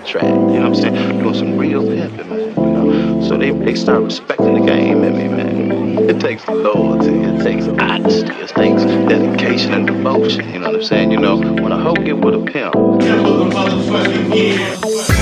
track. You know what I'm saying? Doing some real pimping, man. You know? So they start respecting the game in me, man. It takes loyalty, it takes honesty, it takes dedication and devotion. You know what I'm saying? You know, when a hoe get with a pimp. Motherfucking yeah.